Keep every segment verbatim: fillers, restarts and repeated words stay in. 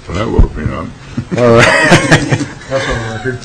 Well, that woke me up. All right. That's on the record.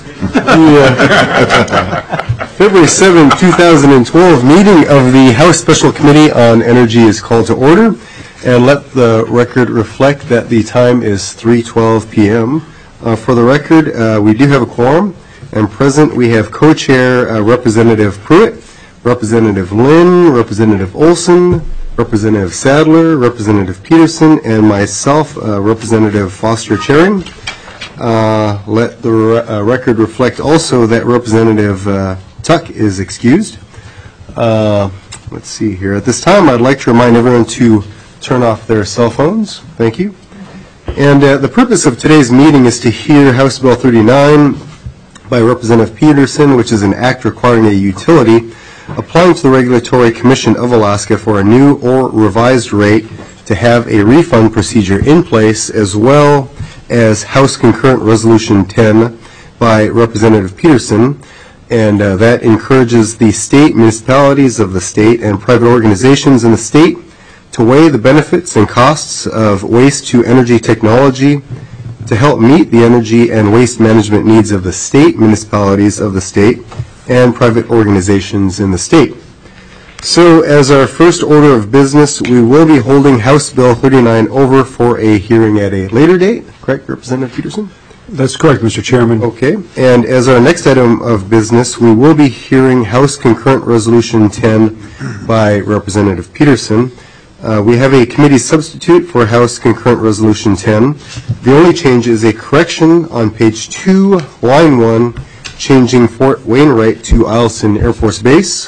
The uh, February seventh, two thousand twelve meeting of the House Special Committee on Energy is called to order. And let the record reflect that the time is three twelve p m Uh, for the record, uh, we do have a quorum. And present, we have co-chair uh, Representative Pruitt, Representative Lynn, Representative Olson, Representative Sadler, Representative Peterson, and myself, uh, Representative Foster Charing. Uh, let the re uh, record reflect also that Representative uh, Tuck is excused. Uh, let's see here. At this time, I'd like to remind everyone to turn off their cell phones. Thank you. And uh, the purpose of today's meeting is to hear House Bill thirty-nine by Representative Peterson, which is an act requiring a utility applying to the Regulatory Commission of Alaska for a new or revised rate to have a refund procedure in place, as well as House Concurrent Resolution ten by Representative Peterson. And uh, that encourages the state, municipalities of the state, and private organizations in the state to weigh the benefits and costs of waste-to-energy technology to help meet the energy and waste management needs of the state, municipalities of the state, and private organizations in the state. So as our first order of business, we will be holding House Bill thirty-nine over for a hearing at a later date. Correct, Representative Peterson? That's correct, Mister Chairman. Okay. And as our next item of business, we will be hearing House Concurrent Resolution ten by Representative Peterson. Uh, we have a committee substitute for House Concurrent Resolution ten. The only change is a correction on page two, line one, changing Fort Wainwright to Eielson Air Force Base.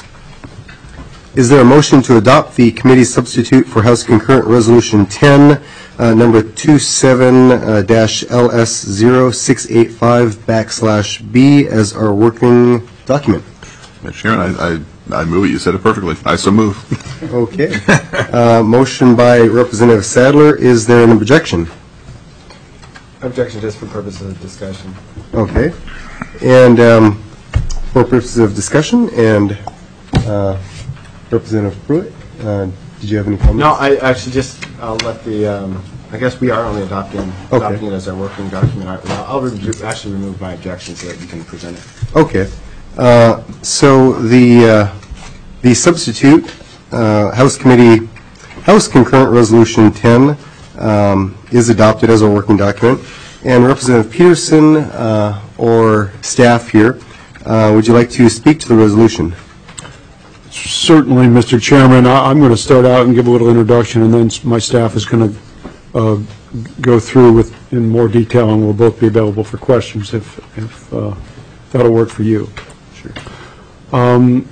Is there a motion to adopt the committee substitute for House Concurrent Resolution ten, uh, number twenty-seven L S zero six eight five backslash B as our working document? Mister Chairman, I, I, I move it. You said it perfectly. I so move. Okay. Uh, motion by Representative Sadler. Is there an objection? Objection just for purposes of discussion. Okay. And um, for purposes of discussion, and uh, Representative Pruitt, uh, did you have any comments? No, I actually just, I'll let the, um, I guess we are only adopting, Okay. adopting it as our working document. I, I'll re actually remove my objection so that you can present it. Okay. Uh, so the uh, the substitute uh, House Committee House Concurrent Resolution ten um, is adopted as a working document. And Representative Peterson uh, or staff here, uh, would you like to speak to the resolution? Certainly, Mister Chairman. I, I'm going to start out and give a little introduction, and then my staff is going to uh, go through with in more detail, and we'll both be available for questions if, if uh, that'll work for you. Sure. Um,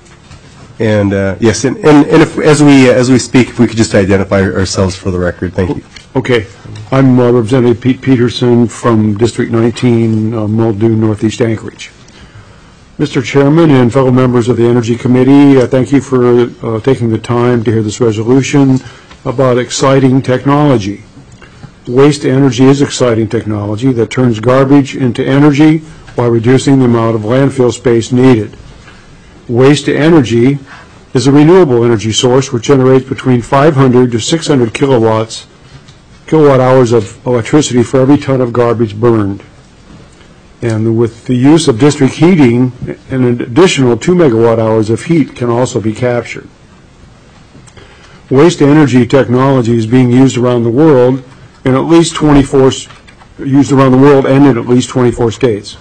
and uh, yes, and, and, and if, as we as we speak, if we could just identify ourselves for the record, thank you. Okay, I'm uh, Representative Pete Peterson from District nineteen, uh, Muldoon, Northeast Anchorage. Mister Chairman and fellow members of the Energy Committee, uh, thank you for uh, taking the time to hear this resolution about exciting technology. Waste energy is exciting technology that turns garbage into energy while reducing the amount of landfill space needed. Waste energy is a renewable energy source which generates between five hundred to six hundred kilowatts, kilowatt hours of electricity for every ton of garbage burned. And with the use of district heating, an additional two megawatt hours of heat can also be captured. Waste energy technology is being used around the world in at least twenty-four, used around the world and in at least twenty-four states.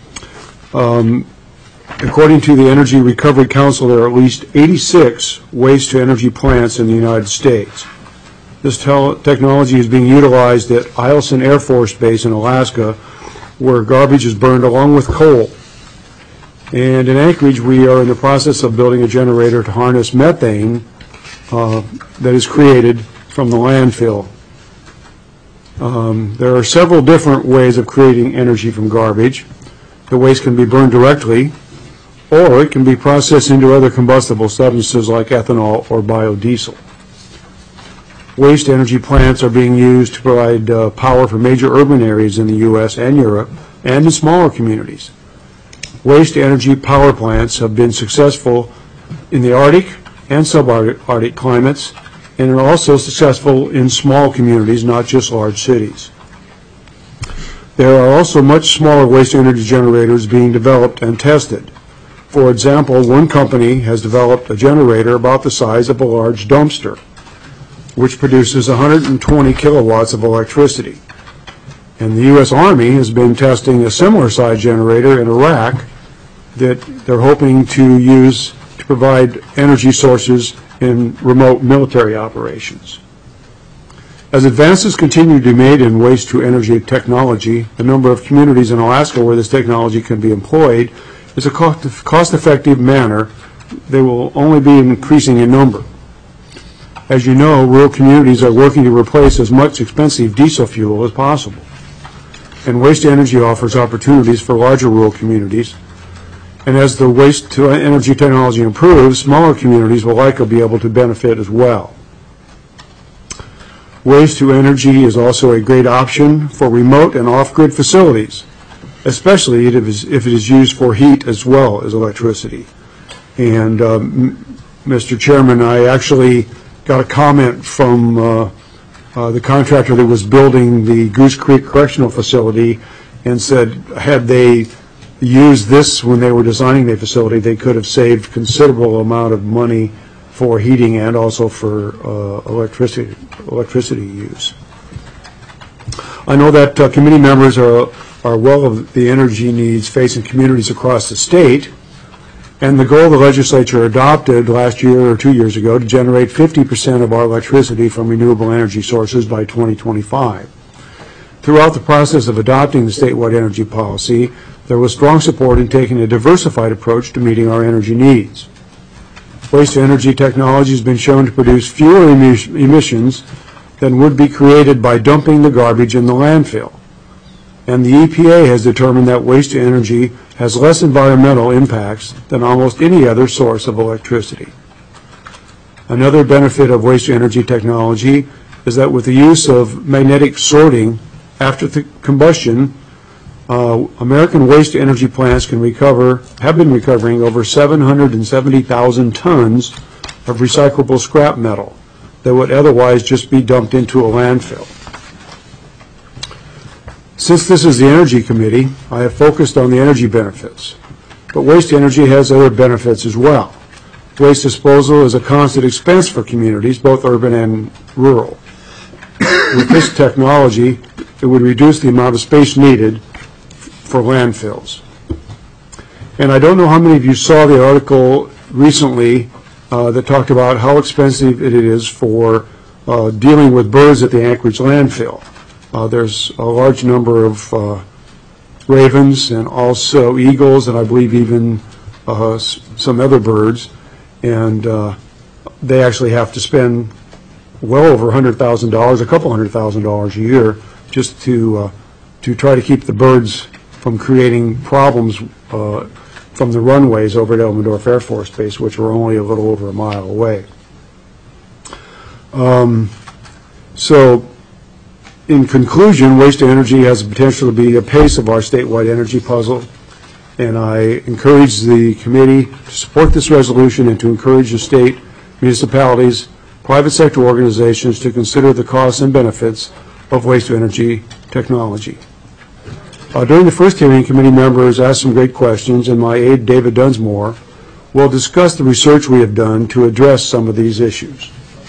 Um, according to the Energy Recovery Council, there are at least eighty-six waste-to-energy plants in the United States. This technology is being utilized at Eielson Air Force Base in Alaska, where garbage is burned along with coal. And in Anchorage, we are in the process of building a generator to harness methane uh, that is created from the landfill. Um, there are several different ways of creating energy from garbage. The waste can be burned directly, or it can be processed into other combustible substances like ethanol or biodiesel. Waste energy plants are being used to provide uh, power for major urban areas in the U S and Europe and in smaller communities. Waste energy power plants have been successful in the Arctic and subarctic climates and are also successful in small communities, not just large cities. There are also much smaller waste energy generators being developed and tested. For example, one company has developed a generator about the size of a large dumpster, which produces one hundred twenty kilowatts of electricity. And the U S Army has been testing a similar size generator in Iraq that they're hoping to use to provide energy sources in remote military operations. As advances continue to be made in waste-to-energy technology, the number of communities in Alaska where this technology can be employed is a cost-effective manner. They will only be increasing in number. As you know, rural communities are working to replace as much expensive diesel fuel as possible. And waste-to-energy offers opportunities for larger rural communities. And as the waste-to-energy technology improves, smaller communities will likely be able to benefit as well. Waste-to-energy is also a great option for remote and off-grid facilities, especially if it is, if it is used for heat as well as electricity. And um, Mister Chairman, I actually got a comment from uh, uh, the contractor that was building the Goose Creek Correctional Facility and said had they used this when they were designing the facility, they could have saved considerable amount of money for heating and also for uh, electricity electricity use. I know that uh, committee members are are well of the energy needs facing communities across the state, and the goal the legislature adopted last year or two years ago to generate fifty percent of our electricity from renewable energy sources by twenty twenty-five. Throughout the process of adopting the statewide energy policy, there was strong support in taking a diversified approach to meeting our energy needs. Waste-to-energy technology has been shown to produce fewer emis emissions than would be created by dumping the garbage in the landfill. And the E P A has determined that waste-to-energy has less environmental impacts than almost any other source of electricity. Another benefit of waste-to-energy technology is that with the use of magnetic sorting after the combustion, Uh, American waste-to-energy plants can recover, have been recovering over seven hundred seventy thousand tons of recyclable scrap metal that would otherwise just be dumped into a landfill. Since this is the Energy Committee, I have focused on the energy benefits, but waste-to-energy has other benefits as well. Waste disposal is a constant expense for communities, both urban and rural. With this technology, it would reduce the amount of space needed for landfills. And I don't know how many of you saw the article recently uh, that talked about how expensive it is for uh, dealing with birds at the Anchorage landfill. Uh, there's a large number of uh, ravens and also eagles and I believe even uh, some other birds, and uh, they actually have to spend well over one hundred thousand dollars, a couple hundred thousand dollars a year just to uh, to try to keep the birds from creating problems uh, from the runways over at Elmendorf Air Force Base, which are only a little over a mile away. Um, so, in conclusion, waste-to-energy has the potential to be a piece of our statewide energy puzzle, and I encourage the committee to support this resolution and to encourage the state, municipalities, private sector organizations to consider the costs and benefits of waste-to-energy technology. Uh, during the first hearing, committee members asked some great questions, and my aide, David Dunsmore, will discuss the research we have done to address some of these issues.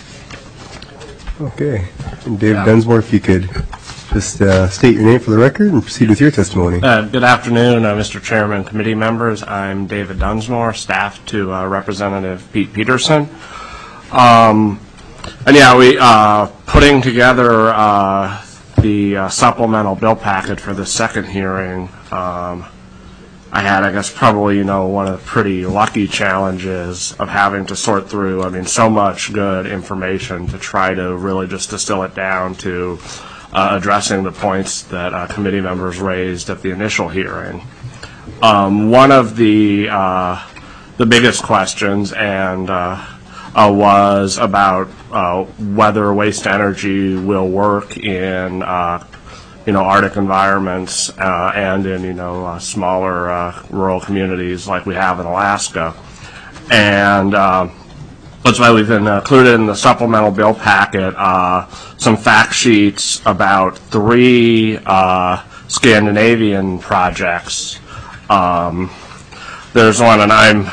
Okay. And David Dunsmore, if you could just uh, state your name for the record and proceed with your testimony. Uh, good afternoon, uh, Mister Chairman, committee members. I'm David Dunsmore, staff to uh, Representative Pete Peterson. Um, and yeah, we uh, putting together uh, the uh, supplemental bill packet for the second hearing. Um, I had, I guess, probably, you know, one of the pretty lucky challenges of having to sort through, I mean, so much good information to try to really just distill it down to uh, addressing the points that uh, committee members raised at the initial hearing. Um, one of the uh, the biggest questions and uh, uh, was about uh, whether waste energy will work in uh, you know, Arctic environments uh, and in, you know, uh, smaller uh, rural communities like we have in Alaska. And uh, That's why we've been included in the supplemental bill packet uh, some fact sheets about three uh, Scandinavian projects. Um, there's one, and I'm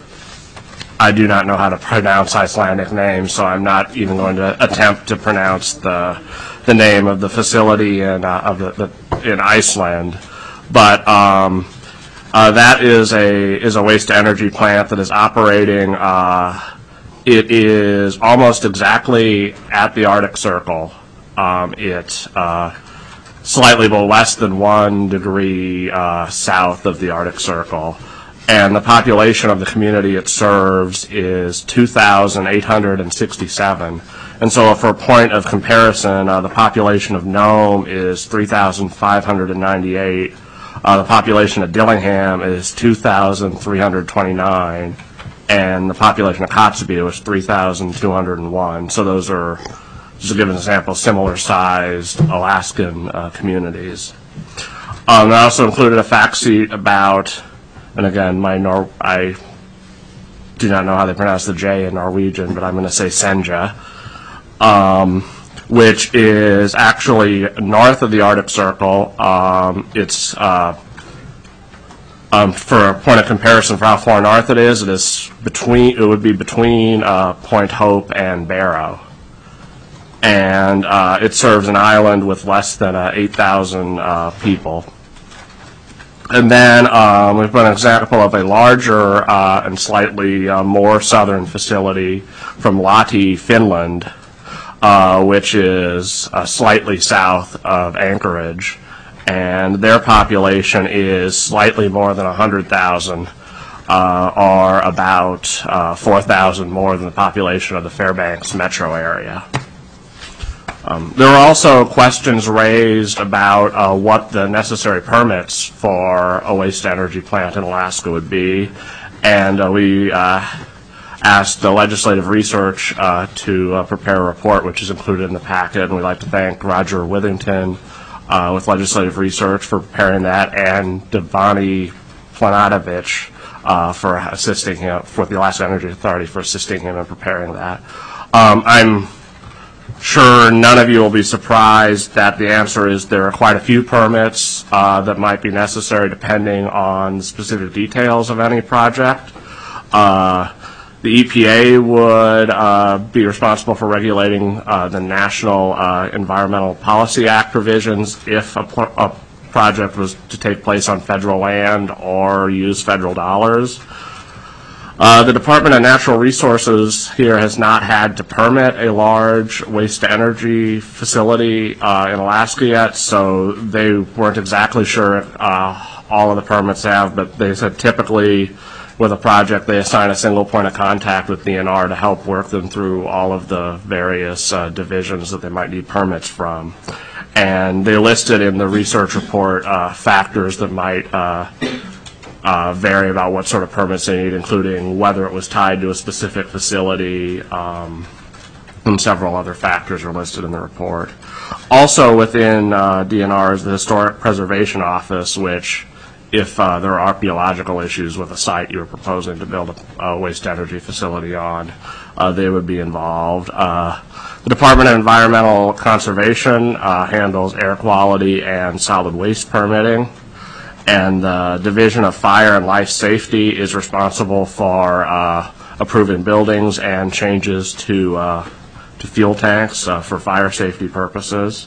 I do not know how to pronounce Icelandic names, so I'm not even going to attempt to pronounce the the name of the facility in uh, of the, the in Iceland. But um, uh, that is a is a waste to energy plant that is operating. Uh, It is almost exactly at the Arctic Circle. Um, it's uh, slightly below less than one degree uh, south of the Arctic Circle. And the population of the community it serves is two thousand eight hundred sixty-seven. And so for a point of comparison, uh, the population of Nome is three thousand five hundred ninety-eight. Uh, the population of Dillingham is two thousand three hundred twenty-nine. And the population of Kotzebue is three thousand two hundred one. So those are, just to give an example, similar-sized Alaskan uh, communities. Um, I also included a fact sheet about, and again, my Nor I do not know how they pronounce the J in Norwegian, but I'm going to say Senja, um, which is actually north of the Arctic Circle. Um, it's uh, Um, for a point of comparison for how far north it is, it is between. It would be between uh, Point Hope and Barrow, and uh, it serves an island with less than uh, eight thousand uh, people. And then um, we've got an example of a larger uh, and slightly uh, more southern facility from Lahti, Finland, uh, which is uh, slightly south of Anchorage. And their population is slightly more than one hundred thousand, uh, or about uh, four thousand more than the population of the Fairbanks metro area. Um, there were also questions raised about uh, what the necessary permits for a waste-to-energy plant in Alaska would be, and uh, we uh, asked the legislative research uh, to uh, prepare a report, which is included in the packet, and we'd like to thank Roger Withington Uh, with legislative research for preparing that, and Devani Planatovich uh, for assisting him, for the Alaska Energy Authority for assisting him in preparing that. Um, I'm sure none of you will be surprised that the answer is there are quite a few permits uh, that might be necessary depending on the specific details of any project. Uh, The E P A would uh, be responsible for regulating uh, the National uh, Environmental Policy Act provisions if a, a project was to take place on federal land or use federal dollars. Uh, the Department of Natural Resources here has not had to permit a large waste-to-energy facility uh, in Alaska yet, so they weren't exactly sure if uh, all of the permits have, but they said typically with a project, they assign a single point of contact with D N R to help work them through all of the various uh, divisions that they might need permits from. And they listed in the research report uh, factors that might uh, uh, vary about what sort of permits they need, including whether it was tied to a specific facility, um, and several other factors are listed in the report. Also within uh, D N R is the Historic Preservation Office, which if uh, there are archaeological issues with a site you're proposing to build a, a waste-to-energy facility on, uh, they would be involved. Uh, the Department of Environmental Conservation uh, handles air quality and solid waste permitting, and the Division of Fire and Life Safety is responsible for uh, approving buildings and changes to, uh, to fuel tanks uh, for fire safety purposes.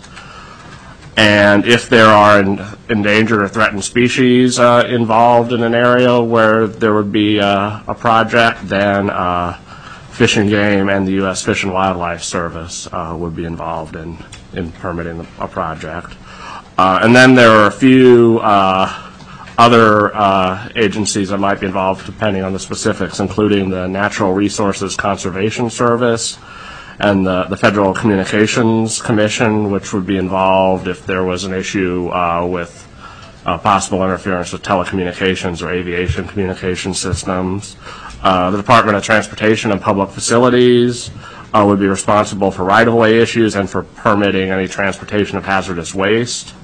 And if there are en endangered or threatened species uh, involved in an area where there would be uh, a project, then uh, Fish and Game and the U S Fish and Wildlife Service uh, would be involved in, in permitting a project. Uh, and then there are a few uh, other uh, agencies that might be involved depending on the specifics, including the Natural Resources Conservation Service, and the, the Federal Communications Commission, which would be involved if there was an issue uh, with uh, possible interference with telecommunications or aviation communication systems. Uh, the Department of Transportation and Public Facilities uh, would be responsible for right-of-way issues and for permitting any transportation of hazardous waste.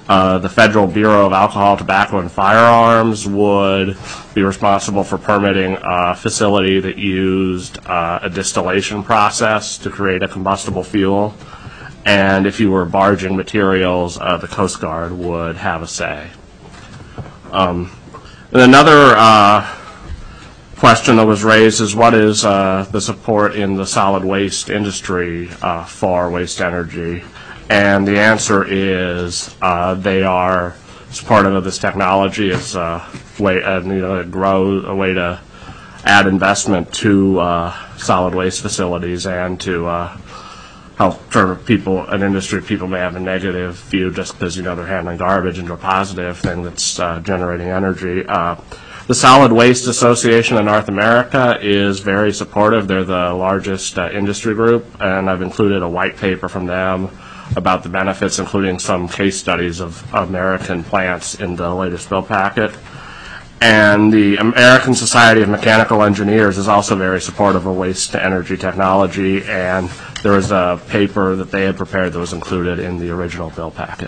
Uh, the Federal Bureau of Alcohol, Tobacco, and Firearms would be responsible for permitting a facility that used uh, a distillation process to create a combustible fuel. And if you were barging materials, uh, the Coast Guard would have a say. Um, and another uh, question that was raised is what is uh, the support in the solid waste industry uh, for waste energy? And the answer is uh, they are supportive of this technology as a way, uh, you know, to grow, a way to add investment to uh, solid waste facilities and to uh, help for people, an industry people may have a negative view just because, you know, they're handling garbage into a positive thing that's uh, generating energy. Uh, the Solid Waste Association of North America is very supportive. They're the largest uh, industry group, and I've included a white paper from them about the benefits, including some case studies of American plants in the latest bill packet. And the American Society of Mechanical Engineers is also very supportive of waste-to-energy technology, and there was a paper that they had prepared that was included in the original bill packet.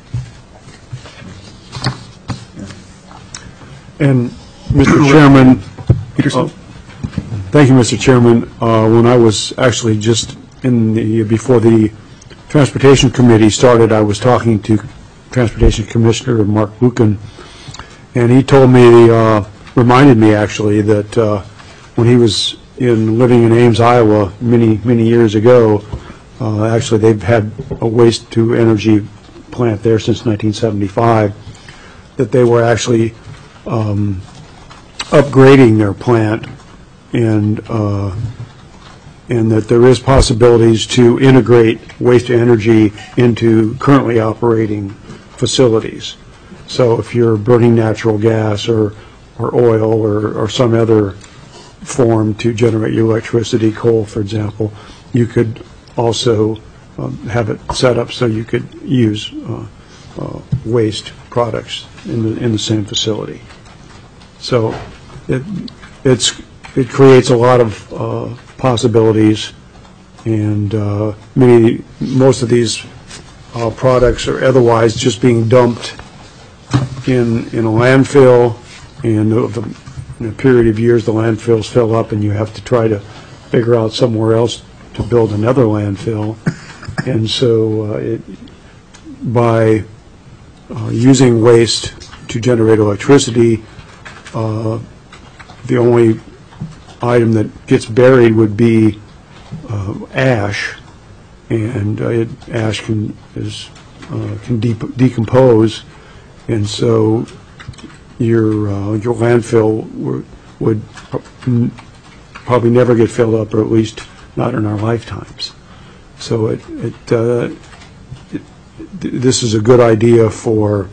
And, Mister Chairman, Peterson. Uh, thank you, Mister Chairman. Uh, when I was actually just in the, before the Transportation Committee started, I was talking to Transportation Commissioner Mark Buchan, and he told me, uh, reminded me actually, that uh, when he was in living in Ames, Iowa, many, many years ago, uh, actually they've had a waste-to-energy plant there since nineteen seventy-five, that they were actually um, upgrading their plant, and uh, and that there is possibilities to integrate waste-to-energy into currently operating facilities. So if you're burning natural gas or, or oil or, or some other form to generate your electricity, coal, for example, you could also um, have it set up so you could use uh, uh, waste products in the, in the same facility. So it, it's, it creates a lot of uh, possibilities, and uh, many, most of these uh, products are otherwise just being dumped in in a landfill, and over in a period of years the landfills fill up and you have to try to figure out somewhere else to build another landfill. And so uh, it, by uh, using waste to generate electricity, uh, the only item that gets buried would be uh, ash, and uh, it, ash can is uh, can de decompose, and so your uh, your landfill would, would probably never get filled up, or at least not in our lifetimes. So it, it, uh, it this is a good idea for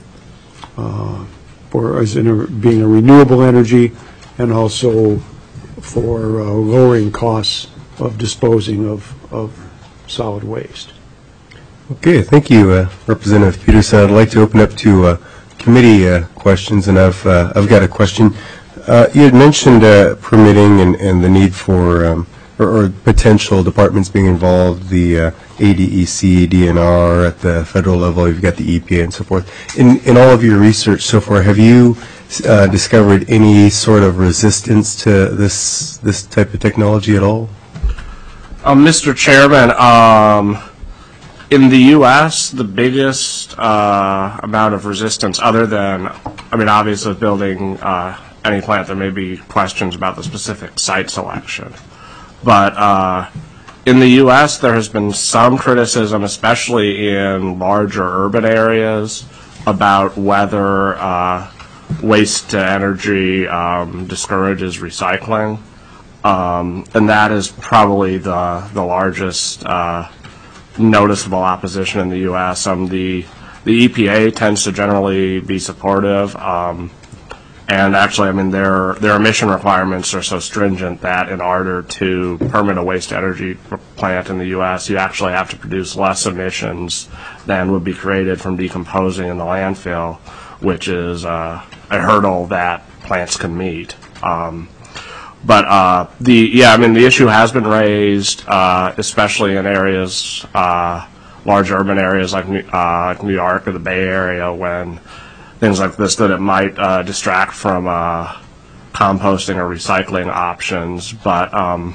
uh, for as in a, being a renewable energy, and also for uh, lowering costs of disposing of, of solid waste. Okay, thank you, uh, Representative Peterson. I'd like to open up to uh, committee uh, questions, and I've uh, I've got a question. Uh, you had mentioned uh, permitting and, and the need for um, or, or potential departments being involved, the uh, A D E C, D N R at the federal level. You've got the E P A and so forth. In in all of your research so far, have you uh, discovered any sort of resistance to this this type of technology at all? Uh, Mister Chairman, um, in the U S, the biggest uh, amount of resistance, other than, I mean, obviously building uh, any plant, there may be questions about the specific site selection. But uh, in the U S, there has been some criticism, especially in larger urban areas, about whether uh, waste to energy um, discourages recycling. Um, and that is probably the, the largest uh, noticeable opposition in the U S Um, the, the E P A tends to generally be supportive. Um, And actually, I mean, their their emission requirements are so stringent that in order to permit a waste-to-energy plant in the U S, you actually have to produce less emissions than would be created from decomposing in the landfill, which is uh, a hurdle that plants can meet. Um, but uh, the yeah, I mean, the issue has been raised, uh, especially in areas uh, large urban areas like New, uh, New York or the Bay Area, when things like this, that it might uh, distract from uh, composting or recycling options. But um,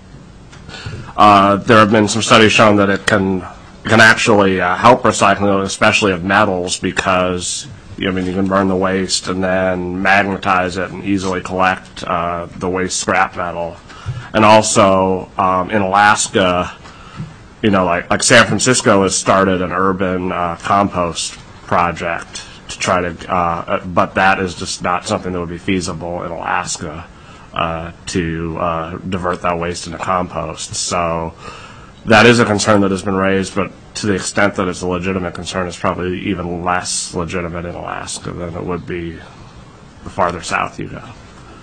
uh, there have been some studies showing that it can can actually uh, help recycling, especially of metals, because you know, I mean, you can burn the waste and then magnetize it and easily collect uh, the waste scrap metal. And also um, in Alaska, you know, like like San Francisco has started an urban uh, compost project to try to, uh, but that is just not something that would be feasible in Alaska uh, to uh, divert that waste into compost. So that is a concern that has been raised, but to the extent that it's a legitimate concern, it's probably even less legitimate in Alaska than it would be the farther south you go.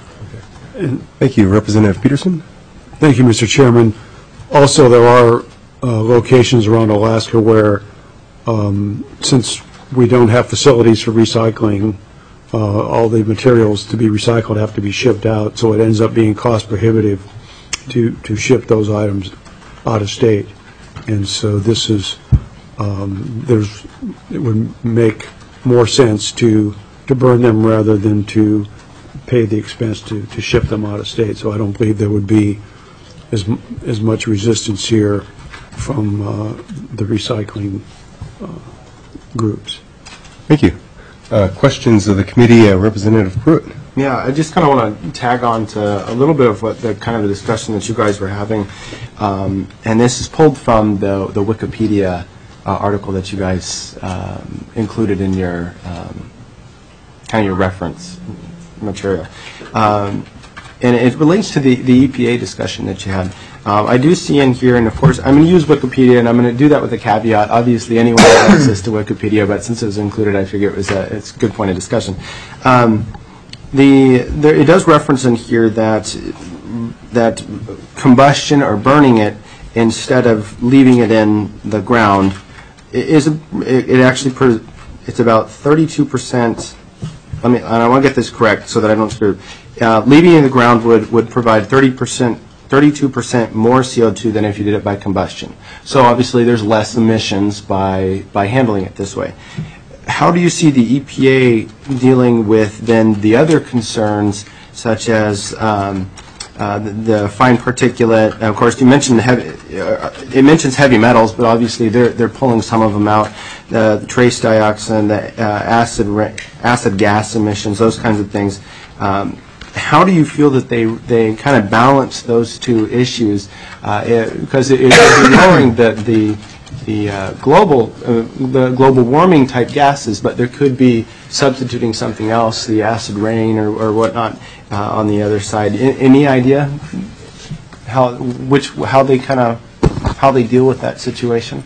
Thank you. Representative Peterson? Thank you, Mister Chairman. Also, there are uh, locations around Alaska where, um, since we don't have facilities for recycling, uh, all the materials to be recycled have to be shipped out, so it ends up being cost prohibitive to, to ship those items out of state. And so this is, um, there's, it would make more sense to, to burn them rather than to pay the expense to, to ship them out of state. So I don't believe there would be as, as much resistance here from uh, the recycling uh, groups. Thank you. Uh, questions of the committee, uh, Representative Pruitt. Yeah, I just kind of want to tag on to a little bit of what the kind of the discussion that you guys were having, um, and this is pulled from the the Wikipedia uh, article that you guys um, included in your um, kind of your reference material, um, and it relates to the the E P A discussion that you had. Um, I do see in here, and of course, I'm going to use Wikipedia, and I'm going to do that with a caveat. Obviously, anyone has access to Wikipedia, but since it was included, I figure it was a it's a good point of discussion. Um, The, there, it does reference in here that that combustion or burning it instead of leaving it in the ground is a, it, it actually per, it's about thirty-two percent. Let me and I want to get this correct so that I don't screw. Uh, leaving it in the ground would would provide thirty percent, thirty-two percent more C O two than if you did it by combustion. So obviously, there's less emissions by by handling it this way. How do you see the E P A dealing with then the other concerns, such as um, uh, the, the fine particulate? And of course, you mentioned the heavy, uh, it mentions heavy metals, but obviously they're they're pulling some of them out. Uh, the trace dioxin, the uh, acid acid gas emissions, those kinds of things. Um, how do you feel that they they kind of balance those two issues? Uh, it, because it, it's lowering the the the uh, global uh, the global warming type gases, but there could be substituting something else, the acid rain or, or whatnot, uh, on the other side. I, any idea how which how they kind of how they deal with that situation?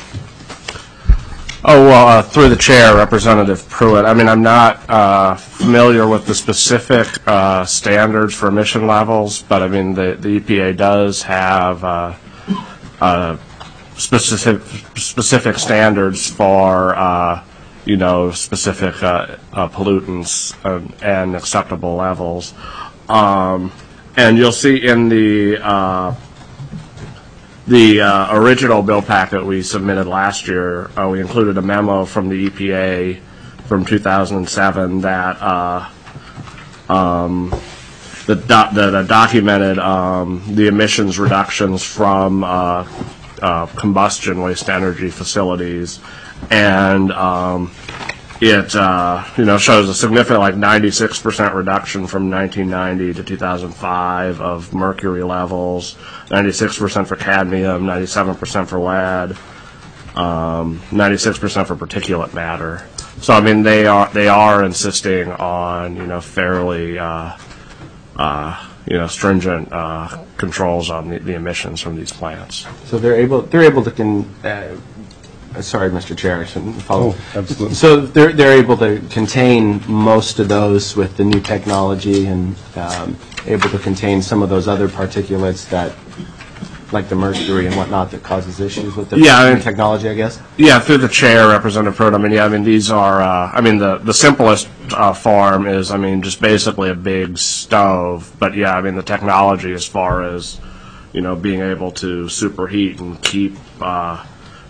Oh, well, uh, through the chair, Representative Pruitt, I mean, I'm not uh, familiar with the specific uh, standards for emission levels, but I mean, the, the E P A does have uh, uh, specific specific standards for uh, you know specific uh, uh, pollutants and, and acceptable levels, um, and you'll see in the uh, the uh, original bill packet we submitted last year, uh, we included a memo from the E P A from two thousand seven that uh, um, that, do- that uh, documented um, the emissions reductions from uh, Uh, combustion waste energy facilities, and um, it uh, you know shows a significant like ninety-six percent reduction from nineteen ninety to two thousand five of mercury levels, ninety-six percent for cadmium, ninety-seven percent for lead, um, ninety-six percent for particulate matter. So I mean they are they are insisting on you know fairly uh, uh, you know stringent uh, controls on the, the emissions from these plants. So they're able they're able to con. Uh, sorry, Mister Chair, I shouldn't follow. Oh, absolutely. So they're they're able to contain most of those with the new technology, and um, able to contain some of those other particulates that, like the mercury and whatnot, that causes issues with the Yeah, I new mean- technology, I guess. Yeah, through the chair, Representative Pruitt. I mean, yeah, I mean these are. Uh, I mean the the simplest uh, form is, I mean, just basically a big stove. But yeah, I mean the technology as far as, you know, being able to superheat and keep uh,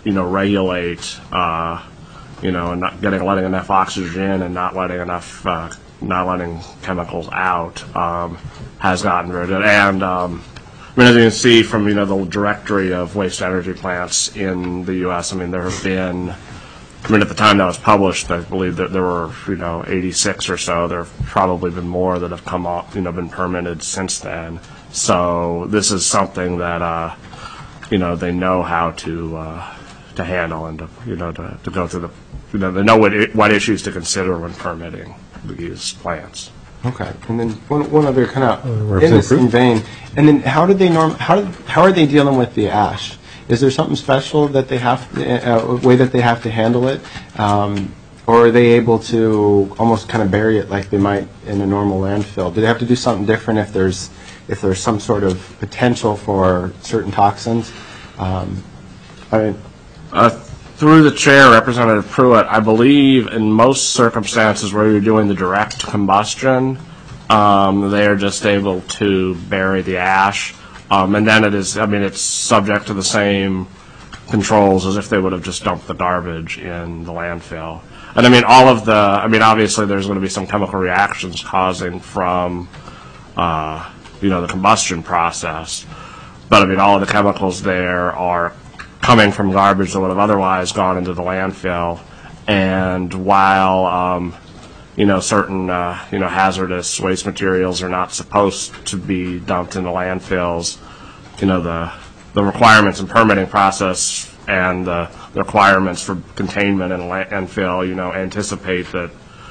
you know, regulate, uh, you know, and not getting, letting enough oxygen in and not letting enough, uh, not letting chemicals out, um, has gotten rid of it. And, um, I mean, as you can see from, you know, the directory of waste energy plants in the U S, I mean, there have been, I mean, at the time that was published, I believe that there were, you know, eighty-six or so. There have probably been more that have come up, you know, been permitted since then. So this is something that, uh, you know, they know how to uh, to handle and to, you know, to, to go through the, you know, they know what it, what issues to consider when permitting these plants. Okay, and then one, one other kind of in Representative this in vein, and then how do they norm? How do, how are they dealing with the ash? Is there something special that they have, uh, a way that they have to handle it, um, or are they able to almost kind of bury it like they might in a normal landfill? Do they have to do something different if there's if there's some sort of potential for certain toxins? Um, I mean, Uh, through the chair, Representative Pruitt, I believe in most circumstances where you're doing the direct combustion, um, they are just able to bury the ash. Um, and then it is, I mean, it's subject to the same controls as if they would have just dumped the garbage in the landfill. And I mean, all of the, I mean, obviously there's going to be some chemical reactions causing from, uh, you know, the combustion process. But I mean, all of the chemicals there are coming from garbage that would have otherwise gone into the landfill. And while, um, you know, certain, uh, you know, hazardous waste materials are not supposed to be dumped into landfills, you know, the the requirements and permitting process and the, the requirements for containment and landfill, you know, anticipate that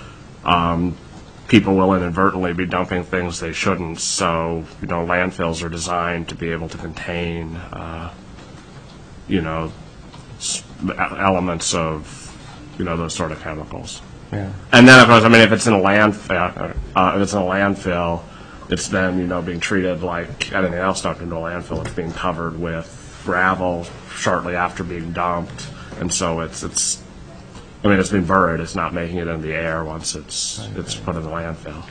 um, people will inadvertently be dumping things they shouldn't. So, you know, landfills are designed to be able to contain, uh, you know, s- elements of, you know, those sort of chemicals. yeah. And then, of course, I mean, if it's in a landfill, uh, if it's in a landfill, it's then, you know, being treated like anything else dumped into a landfill. It's being covered with gravel shortly after being dumped, and so it's it's. I mean, it's being buried. It's not making it in the air once it's it's put in the landfill.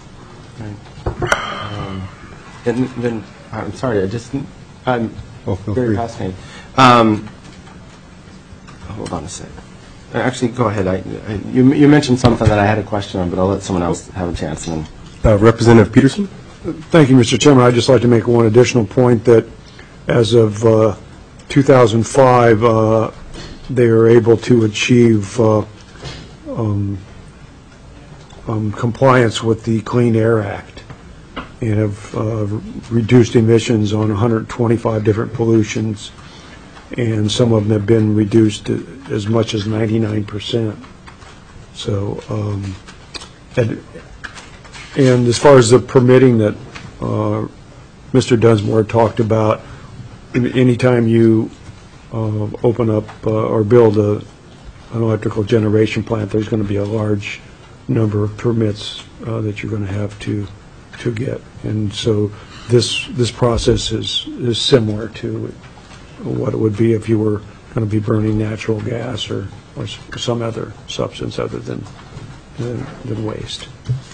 Um, and then I'm sorry, I just I'm Oh, feel very free. fascinated. Um, hold on a second. Actually, go ahead. I, I, you, you mentioned something that I had a question on, but I'll let someone else have a chance. And then. Uh, Representative Peterson? Thank you, Mister Chairman. I'd just like to make one additional point that as of uh, two thousand five, uh, they are able to achieve uh, um, um, compliance with the Clean Air Act and have uh, reduced emissions on one hundred twenty-five different pollutions, and some of them have been reduced to as much as ninety-nine percent. So, um, and, and as far as the permitting that uh, Mister Dunsmore talked about, anytime you uh, open up uh, or build a, an electrical generation plant, there's going to be a large number of permits uh, that you're going to have to to get. And so this this process is, is similar to what it would be if you were going to be burning natural gas or, or some other substance other than, than, than waste.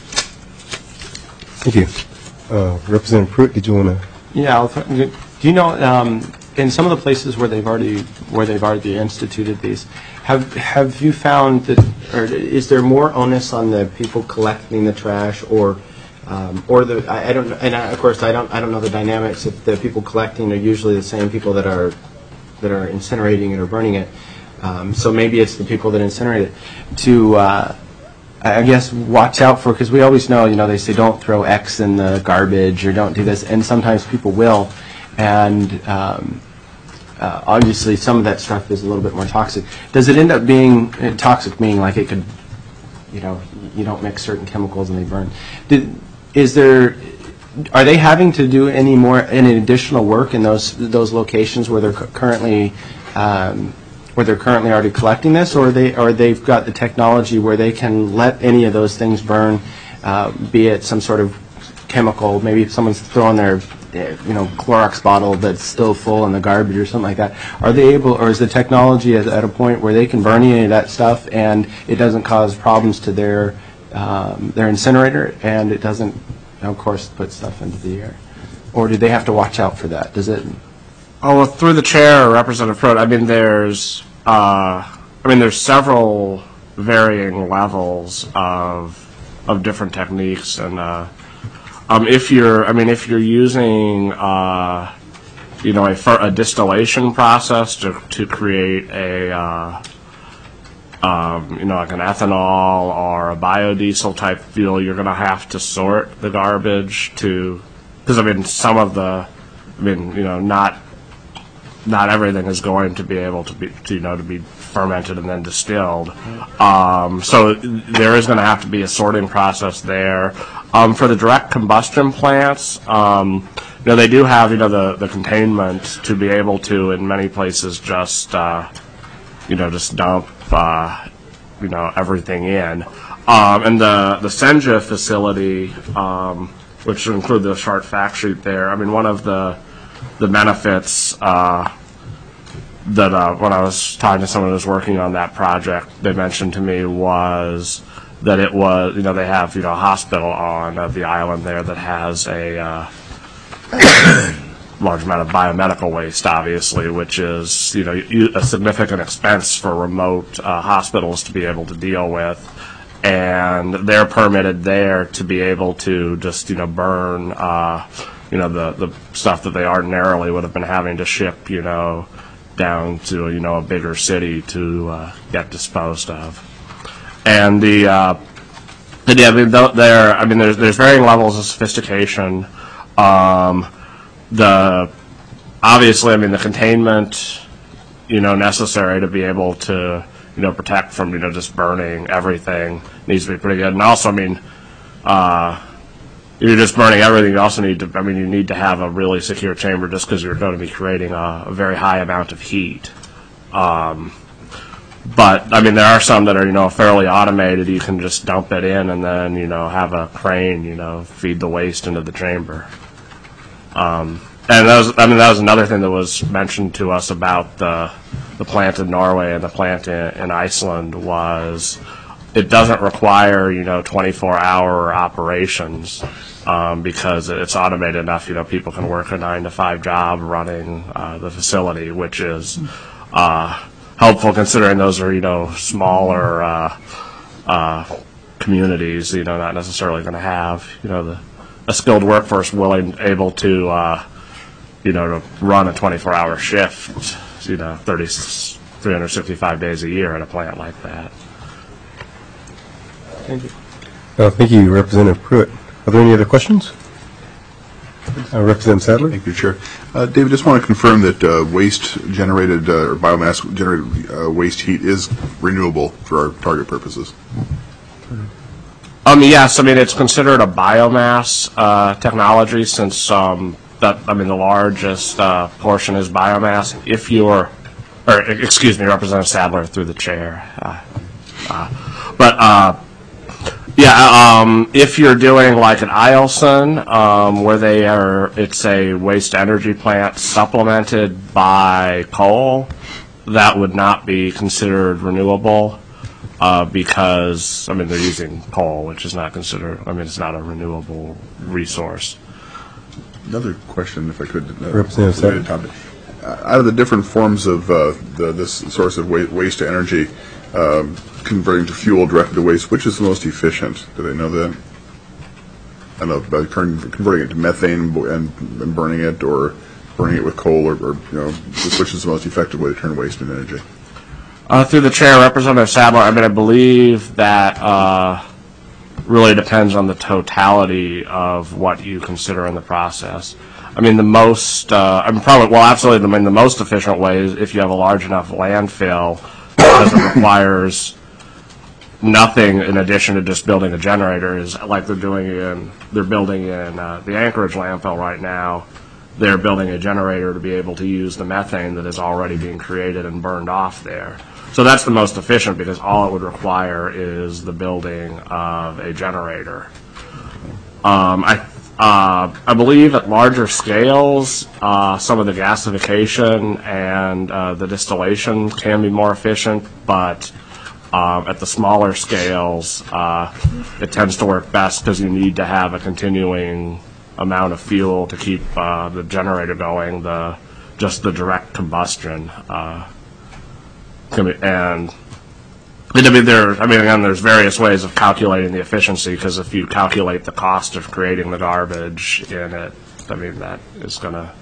Thank you. Uh, Representative Pruitt, did you want to? Yeah. I'll th- do you know um, in some of the places where they've already where they've already instituted these, have have you found that, or is there more onus on the people collecting the trash, or um, or the I, I don't and I, of course I don't I don't know the dynamics if the people collecting are usually the same people that are that are incinerating it or burning it. Um, so maybe it's the people that incinerate it to. Uh, I guess watch out for, because we always know, you know, they say don't throw X in the garbage or don't do this, and sometimes people will, and um, uh, obviously some of that stuff is a little bit more toxic. Does it end up being uh, toxic, meaning like it could, you know, you don't mix certain chemicals and they burn? Did, is there, are they having to do any more, any additional work in those those locations where they're cu- currently um, where they're currently already collecting this, or they or they've got the technology where they can let any of those things burn, uh, be it some sort of chemical, maybe if someone's throwing their you know Clorox bottle that's still full in the garbage or something like that. Are they able, or is the technology at, at a point where they can burn any of that stuff and it doesn't cause problems to their um, their incinerator, and it doesn't, of course, put stuff into the air? Or do they have to watch out for that? Does it? Oh, well, through the chair, Representative Pruitt, I mean, there's uh, I mean, there's several varying levels of of different techniques, and uh, um, if you're, I mean, if you're using, uh, you know, a, fer- a distillation process to to create a, uh, um, you know, like an ethanol or a biodiesel type fuel, you're going to have to sort the garbage to, because I mean, some of the, I mean, you know, not not everything is going to be able to be, to, you know, to be fermented and then distilled. Um, so there is going to have to be a sorting process there. Um, for the direct combustion plants, um, you know, they do have, you know, the, the containment to be able to, in many places, just, uh, you know, just dump, uh, you know, everything in. Um, and the, the Senja facility, um, which would include the short fact sheet there, I mean, one of the the benefits uh, that uh, when I was talking to someone who was working on that project, they mentioned to me was that it was, you know, they have, you know, a hospital on uh, the island there that has a uh, large amount of biomedical waste, obviously, which is, you know, a significant expense for remote uh, hospitals to be able to deal with. And they're permitted there to be able to just, you know, burn, uh, you know, the, the stuff that they ordinarily would have been having to ship, you know, down to, you know, a bigger city to uh, get disposed of. And the, uh, the yeah, I mean, there, I mean, there's there's varying levels of sophistication. Um, the obviously, I mean, the containment, you know, necessary to be able to, you know, protect from, you know, just burning everything needs to be pretty good. And also, I mean, uh, if you're just burning everything, you also need to, I mean, you need to have a really secure chamber just because you're going to be creating a, a very high amount of heat. Um, but, I mean, there are some that are, you know, fairly automated. You can just dump it in and then, you know, have a crane, you know, feed the waste into the chamber. Um, and that was, I mean, that was another thing that was mentioned to us about the the plant in Norway and the plant in, in Iceland was it doesn't require, you know, twenty-four hour operations um, because it's automated enough, you know, people can work a nine to five job running uh, the facility, which is uh, helpful considering those are, you know, smaller uh, uh, communities, you know, not necessarily going to have, you know, the a skilled workforce willing, able to, uh, you know, to run a twenty-four hour shift, you know, thirty, three hundred sixty-five days a year at a plant like that. Thank you. Uh, thank you, Representative Pruitt. Are there any other questions? Uh, Representative Sadler? Thank you, Chair. Uh, David, just want to confirm that uh, waste generated uh, or biomass generated uh, waste heat is renewable for our target purposes. Um, yes, I mean, it's considered a biomass uh, technology since um, that, I mean, the largest uh, portion is biomass. If you're, or excuse me, Representative Sadler through the chair. Uh, uh, but, uh, yeah, um, if you're doing like an Eielson, um, where they are, it's a waste energy plant supplemented by coal, that would not be considered renewable. Uh, because, I mean, they're using coal, which is not considered, I mean, it's not a renewable resource. Another question, if I could. Uh, Representative Sadler. Uh, out of the different forms of uh, the, this source of wa- waste to energy, um, converting to fuel directed to waste, which is the most efficient? Do they know that? I know, by converting it to methane and, and burning it, or burning it with coal, or, or you know, which is the most effective way to turn waste into energy? Uh, through the chair, Representative Sadler, I mean, I believe that uh, really depends on the totality of what you consider in the process. I mean, the most, uh, I mean, probably, well, absolutely, I mean, the most efficient way is if you have a large enough landfill because it requires nothing in addition to just building a generator, is like they're doing in, they're building in uh, the Anchorage landfill right now. They're building a generator to be able to use the methane that is already being created and burned off there. So that's the most efficient because all it would require is the building of a generator. Um, I uh, I believe at larger scales, uh, some of the gasification and uh, the distillation can be more efficient, but um, at the smaller scales, uh, it tends to work best because you need to have a continuing amount of fuel to keep uh, the generator going. The just the direct combustion. Uh, commi- and I mean, there, I mean, again, there's various ways of calculating the efficiency, because if you calculate the cost of creating the garbage in it, I mean, that is going to...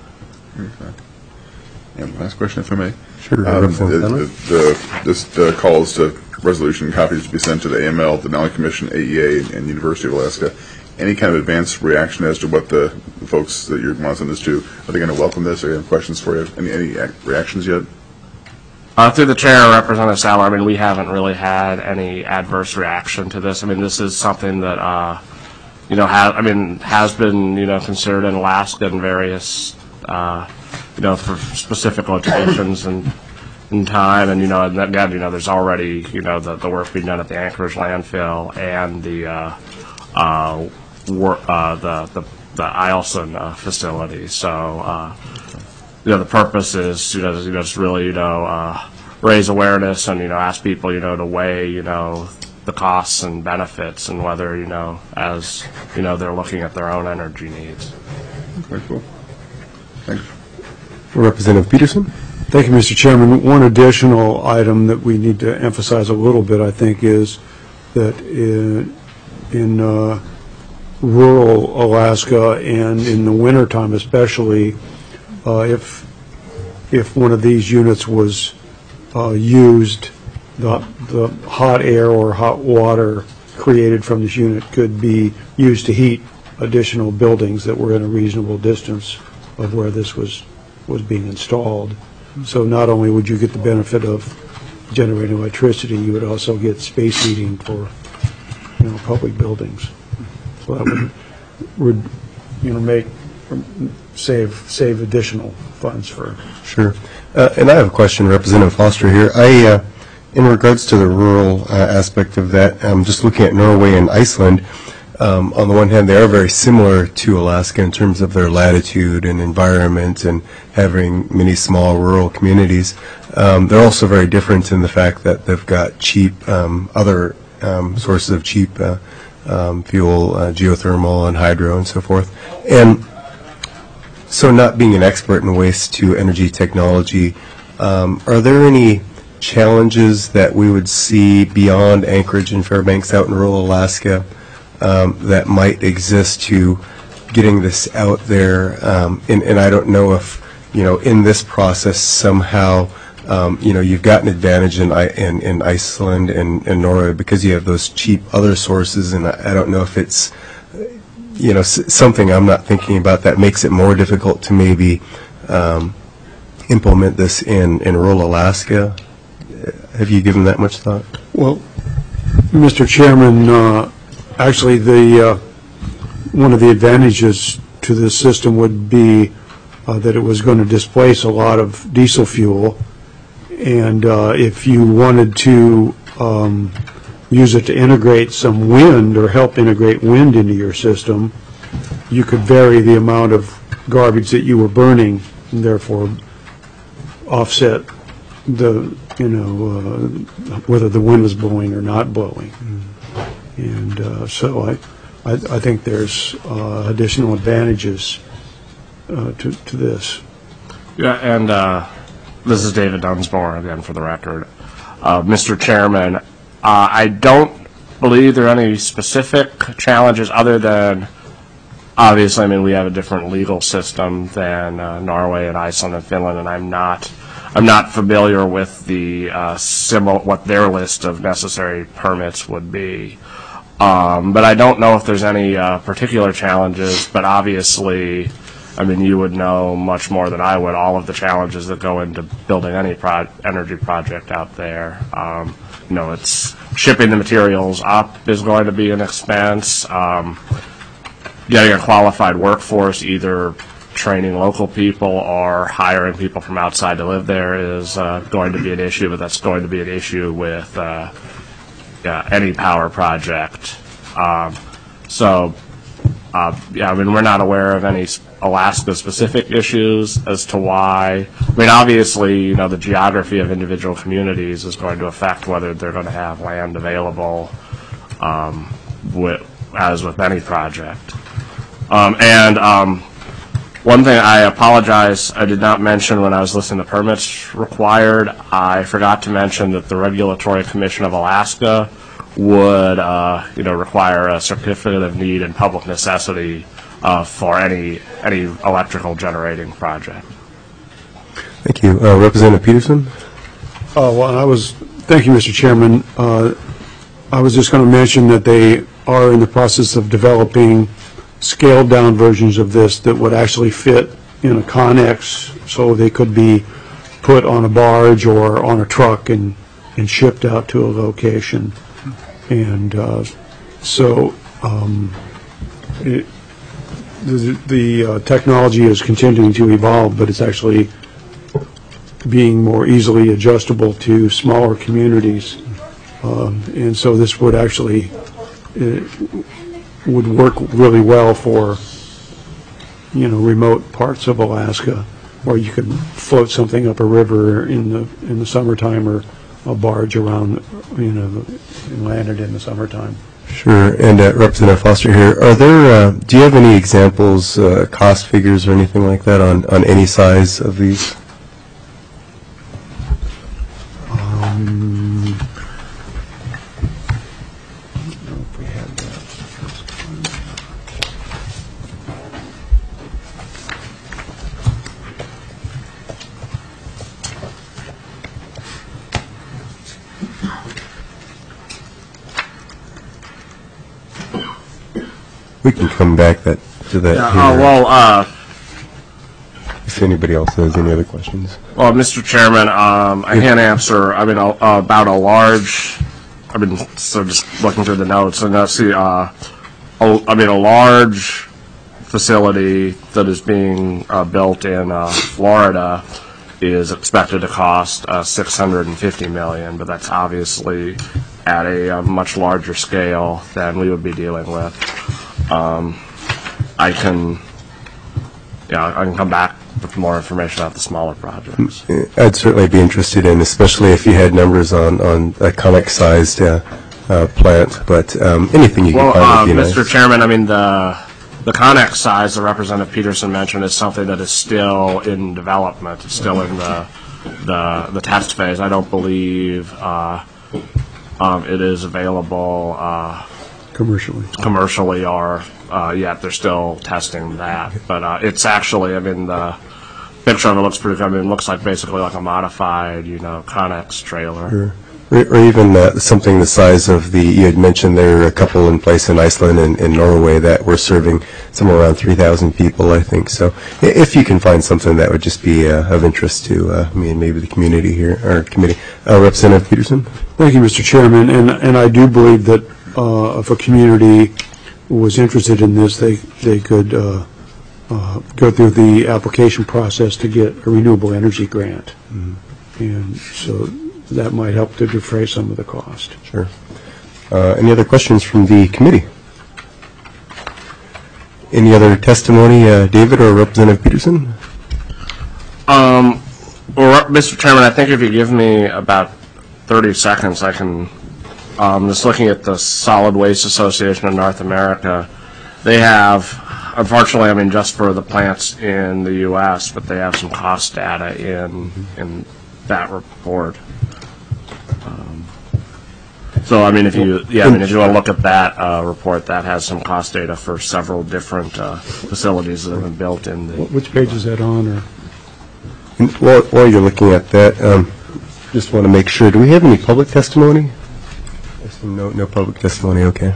And last question, if I may. Sure. Um, Representative the, Dunlap? the, this uh, calls to resolution copies to be sent to the A M L, Denali Commission, A E A, and University of Alaska. Any kind of advanced reaction as to what the, the folks that you're want to send this to, are they going to welcome this? Or do you have questions for you? Any, any ac- reactions yet? Uh, through the chair, Representative Sauer, I mean, we haven't really had any adverse reaction to this. I mean, this is something that, uh, you know, ha- I mean, has been, you know, considered in Alaska in various, uh, you know, for specific locations and in time. And, you know, and again, you know, there's already, you know, the, the work being done at the Anchorage landfill and the, uh, uh, wor- uh, the, the, the Eielson uh, facility. So, uh, you know, the purpose is, you know, you know, just really, you know, uh, raise awareness and, you know, ask people, you know, to weigh, you know, the costs and benefits and whether, you know, as, you know, they're looking at their own energy needs. Very cool. Thanks. Representative Peterson? Thank you, Mister Chairman. One additional item that we need to emphasize a little bit, I think, is that in, in uh, rural Alaska and in the wintertime especially, uh, if if one of these units was uh, used, the, the hot air or hot water created from this unit could be used to heat additional buildings that were in a reasonable distance of where this was, was being installed. So not only would you get the benefit of generating electricity, you would also get space heating for, you know, public buildings. So that would, would you know, make, save, save additional funds for. Sure. Uh, and I have a question, Representative Foster here. I, uh, in regards to the rural uh, aspect of that, I'm just looking at Norway and Iceland. Um, on the one hand, they are very similar to Alaska in terms of their latitude and environment and having many small rural communities. Um, they're also very different in the fact that they've got cheap, um, other um, sources of cheap uh, um, fuel, uh, geothermal and hydro and so forth. And so not being an expert in waste to energy technology, um, are there any challenges that we would see beyond Anchorage and Fairbanks out in rural Alaska um, that might exist to getting this out there? Um, and, and I don't know if, you know, in this process somehow, um, you know, you've got an advantage in, I- in, in Iceland and, and Norway because you have those cheap other sources, and I, I don't know if it's, you know, s- something I'm not thinking about that makes it more difficult to maybe um, implement this in, in rural Alaska. Have you given that much thought? Well, Mister Chairman, uh, actually, the uh, one of the advantages to this system would be uh, that it was going to displace a lot of diesel fuel, and uh, if you wanted to um, use it to integrate some wind or help integrate wind into your system, you could vary the amount of garbage that you were burning and therefore offset the, you know, uh, whether the wind was blowing or not blowing. And uh, so I, I, I think there's uh, additional advantages uh, to, to this. Yeah, and uh, this is David Dunsmore, again, for the record. Uh, Mister Chairman, uh, I don't believe there are any specific challenges other than, obviously, I mean, we have a different legal system than uh, Norway and Iceland and Finland, and I'm not I'm not familiar with the uh, simi- what their list of necessary permits would be. Um, but I don't know if there's any uh, particular challenges, but obviously, I mean, you would know much more than I would all of the challenges that go into building any pro- energy project out there. Um, you know, it's shipping the materials up is going to be an expense. Um, getting a qualified workforce, either training local people or hiring people from outside to live there is uh, going to be an issue, but that's going to be an issue with uh, yeah, any power project. Um, so, uh, yeah, I mean, we're not aware of any Alaska-specific issues as to why. I mean, obviously, you know, the geography of individual communities is going to affect whether they're going to have land available, um, with, as with any project. Um, and um, One thing, I apologize, I did not mention when I was listing the permits required, I forgot to mention that the Regulatory Commission of Alaska would, uh, you know, require a certificate of need and public necessity uh, for any any electrical generating project. Thank you. Uh, Representative Peterson? Oh, well, I was, thank you, Mister Chairman. Uh, I was just going to mention that they are in the process of developing scaled-down versions of this that would actually fit in a Connex, so they could be put on a barge or on a truck and, and shipped out to a location. And uh, so um, it, the, the uh, technology is continuing to evolve, but it's actually being more easily adjustable to smaller communities. Um, and so this would actually uh, would work really well for, you know, remote parts of Alaska, where you could float something up a river in the in the summertime, or a barge around, you know, and land it in the summertime. Sure. And uh, Representative Foster here, are there, uh, do you have any examples, uh, cost figures or anything like that on, on any size of these? Um, I don't know if we had that. We can come back that to that Yeah, here, uh, well, uh, if anybody else has any other questions. well, Mister Chairman, um, I can't answer, I mean, uh, about a large, I mean, so just looking through the notes, and I see, uh, a, I mean, a large facility that is being uh, built in uh, Florida is expected to cost uh, six hundred fifty million dollars, but that's obviously at a, a much larger scale than we would be dealing with. Um, I can, yeah, I can come back with more information about the smaller projects. I'd certainly be interested in, especially if you had numbers on, on a Connex-sized uh, uh, plant, but um, anything you Well, can find uh, would be Mister nice. Chairman, I mean, the, the Connex size that Representative Peterson mentioned is something that is still in development. It's still in the, the, the test phase. I don't believe uh, um, it is available uh, Commercially. commercially or uh, yet. They're still testing that. But uh, it's actually, I mean, the picture of it looks pretty, I mean, it looks like basically like a modified, you know, Connex trailer. Or, or even uh, something the size of the, you had mentioned there are a couple in place in Iceland and, and Norway that were serving somewhere around three thousand people, I think. So i- if you can find something that would just be uh, of interest to uh, me and maybe the community here, or committee. Uh, Representative Peterson? Thank you, Mister Chairman, and and I do believe that uh, if a community was interested in this, they they could uh, uh, go through the application process to get a renewable energy grant, mm-hmm. and so that might help to defray some of the cost. Sure. Uh, any other questions from the committee? Any other testimony, uh, David or Representative Peterson? Um, well, Mister Chairman, I think if you give me about thirty seconds, I can, um, just looking at the Solid Waste Association of North America, they have, unfortunately, I mean, just for the plants in the U S, but they have some cost data in, in that report. Um, So, I mean, if you, yeah, I mean, if you want to look at that uh, report, that has some cost data for several different uh, facilities that have been built in the. Which page is that on? Or And while, while you're looking at that, um, just want to make sure, do we have any public testimony? I assume No, no public testimony, okay.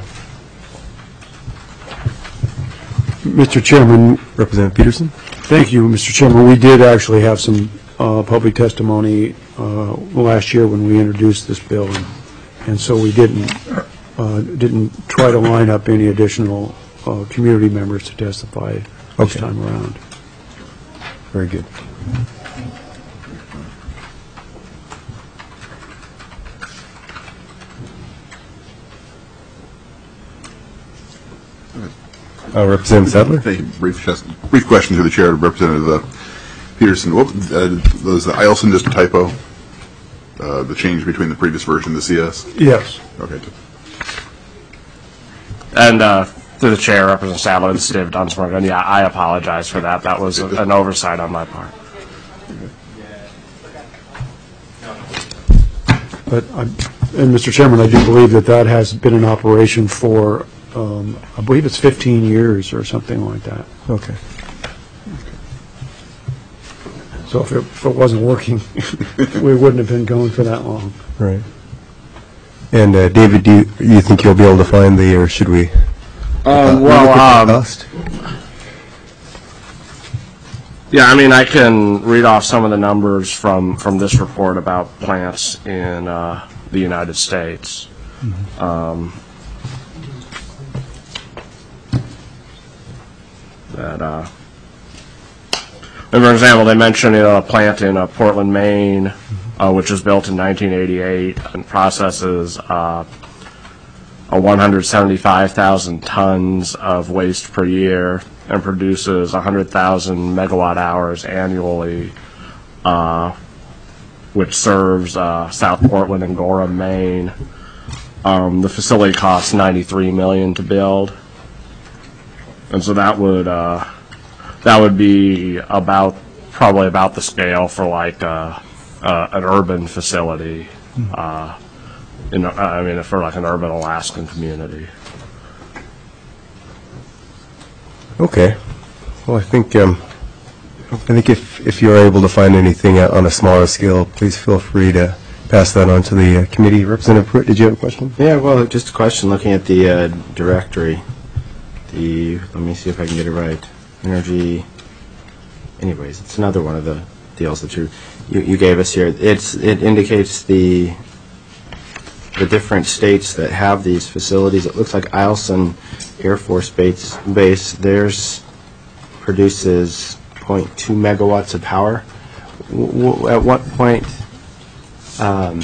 Mister Chairman, Representative Peterson? thank you, Mister Chairman. We did actually have some uh, public testimony uh, last year when we introduced this bill, and, and so we didn't uh, didn't try to line up any additional uh, community members to testify this Okay. time around. Very good. Uh, Representative Sadler? Thank you. Brief, just- brief question to the chair, Representative uh, Peterson. What, uh, was the Eielson just a typo? Uh, the change between the previous version and the C S? Yes. Okay. And uh, Through the chair, Representative Sadler, this is David Dunsmore. And yeah, I apologize for that. That was a, an oversight on my part. But, I- and Mister Chairman, I do believe that that has been in operation for, um, I believe it's fifteen years or something like that. Okay. So if it, if it wasn't working, we wouldn't have been going for that long. Right. And uh, David, do you, you think you'll be able to find the, or should we? Um, look at well, the um, cost? yeah, I mean, I can read off some of the numbers from, from this report about plants in uh, the United States. Mm-hmm. um, that, uh, and for example, they mentioned you know, a plant in uh, Portland, Maine, uh, which was built in nineteen eighty-eight and processes uh, a one hundred seventy-five thousand tons of waste per year and produces one hundred thousand megawatt hours annually, uh, which serves uh, South Portland and Gorham, Maine. Um, the facility costs ninety-three million dollars to build, and so that would uh, that would be about probably about the scale for like uh, uh, an urban facility. Uh, in, I mean, for like an urban Alaskan community. Okay. Well, I think um, I think if if you're able to find anything uh, on a smaller scale, please feel free to pass that on to the uh, committee. Representative Pruitt, did you have a question? Yeah, well, just a question. Looking at the uh, directory, the let me see if I can get it right. Energy. Anyways, it's another one of the deals that you you, you gave us here. It's it indicates the the different states that have these facilities. It looks like Eielson Air Force Base, base theirs produces zero point two megawatts of power. W w at what point, um,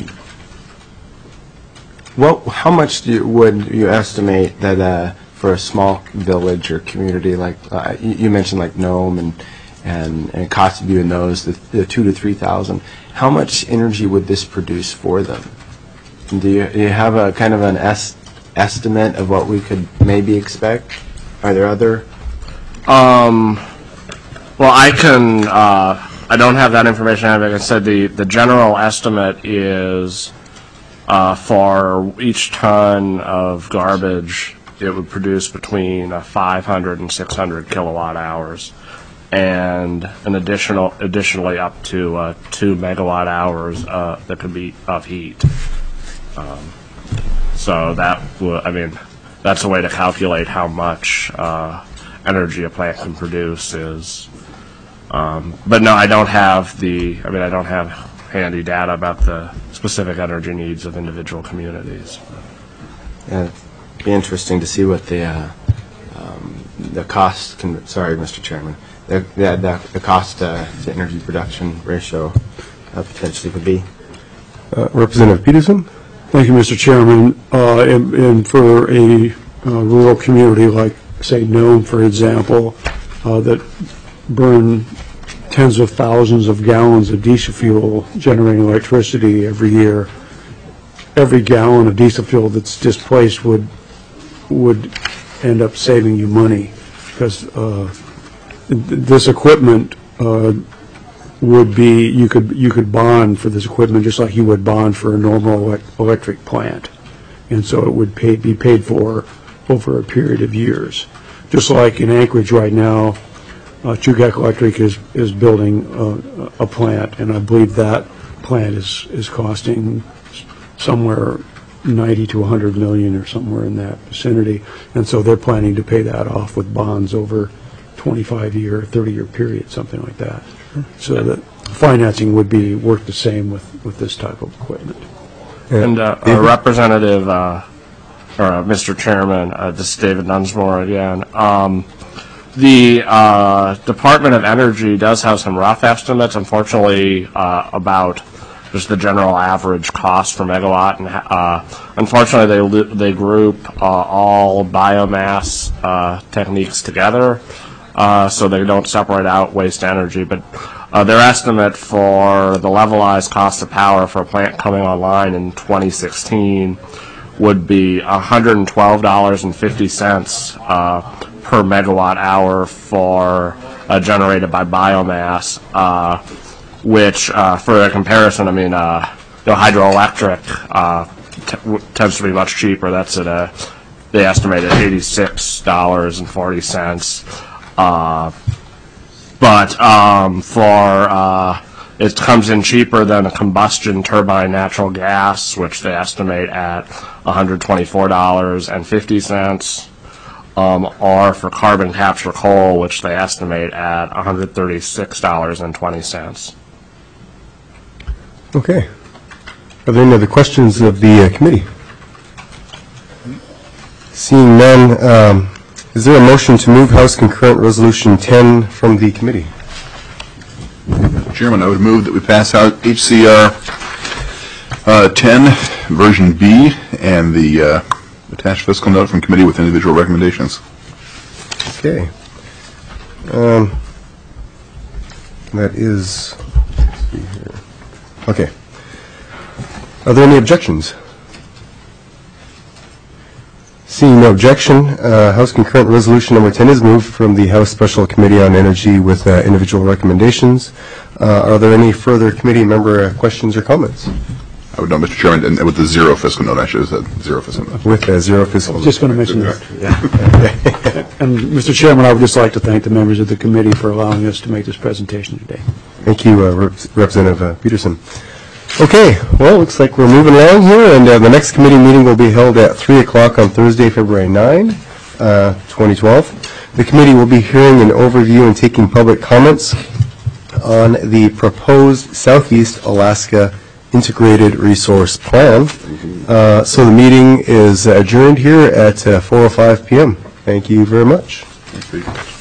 what, how much do you, would you estimate that uh, for a small village or community like, uh, you, you mentioned like Nome and, and, and Kotzebue and those, the, the two to three thousand, how much energy would this produce for them? Do you, do you have a kind of an est estimate of what we could maybe expect? Are there other? Um, well, I can, uh, I don't have that information. Like I said, the, the general estimate is uh, for each ton of garbage, it would produce between uh, five hundred and six hundred kilowatt hours, and an additional, additionally up to uh, two megawatt hours uh, that could be of heat. Um, so that would, I mean, that's a way to calculate how much uh, energy a plant can produce is. Um, but no, I don't have the, I mean, I don't have handy data about the specific energy needs of individual communities. Yeah, it'd be interesting to see what the uh, um, the cost. Can, sorry, Mister Chairman. The the, the, the cost uh, to energy production ratio uh, potentially would be. Uh, Representative Peterson? Thank you, Mister Chairman. Uh, and, and for a uh, rural community like, say, Nome, for example, uh, that burn tens of thousands of gallons of diesel fuel generating electricity every year, every gallon of diesel fuel that's displaced would would end up saving you money, because uh, th this equipment uh, would be, you could you could bond for this equipment just like you would bond for a normal elec electric plant, and so it would pay, be paid for over a period of years. Just like in Anchorage right now, uh, Chugach Electric is is building uh, a plant, and I believe that plant is is costing somewhere ninety to a hundred million or somewhere in that vicinity, and so they're planning to pay that off with bonds over twenty-five year, thirty year period, something like that. So that financing would be worth the same with, with this type of equipment. And uh, a representative, uh, or uh, Mister Chairman, uh, this is David Dunsmore again. Um, the uh, Department of Energy does have some rough estimates, unfortunately, uh, about just the general average cost per megawatt. And uh, unfortunately, they they group uh, all biomass uh, techniques together. Uh, so they don't separate out waste energy, but uh, their estimate for the levelized cost of power for a plant coming online in twenty sixteen would be one hundred twelve dollars and fifty cents uh, per megawatt hour for uh, generated by biomass, uh, which, uh, for a comparison, I mean, uh, you know, hydroelectric uh, t- w- tends to be much cheaper. That's at a, they estimate at eighty-six dollars and forty cents. Uh, but um, for uh, it comes in cheaper than a combustion turbine natural gas, which they estimate at one hundred twenty-four dollars and fifty cents, um, or for carbon capture coal, which they estimate at one hundred thirty-six dollars and twenty cents. Okay. Are there any other questions of the uh, committee? Seeing none, um, is there a motion to move House Concurrent Resolution ten from the committee? Chairman, I would move that we pass out H C R uh, ten, version B, and the uh, attached fiscal note from committee with individual recommendations. Okay. Um, that is, let's see here. Okay. Are there any objections? Seeing no objection, uh, House Concurrent Resolution Number ten is moved from the House Special Committee on Energy with uh, individual recommendations. Uh, are there any further committee member uh, questions or comments? I would know, Mister Chairman, and with the zero fiscal note, I should have said zero fiscal note. With uh, zero fiscal. Just going to mention that. And, Mister Chairman, I would just like to thank the members of the committee for allowing us to make this presentation today. Thank you, uh, Rep- Representative uh, Peterson. Okay, well, looks like we're moving along here, and uh, the next committee meeting will be held at three o'clock on Thursday, February ninth, uh, twenty twelve. The committee will be hearing an overview and taking public comments on the proposed Southeast Alaska Integrated Resource Plan. Uh, so the meeting is adjourned here at uh, four oh five p.m. Thank you very much. Thank you.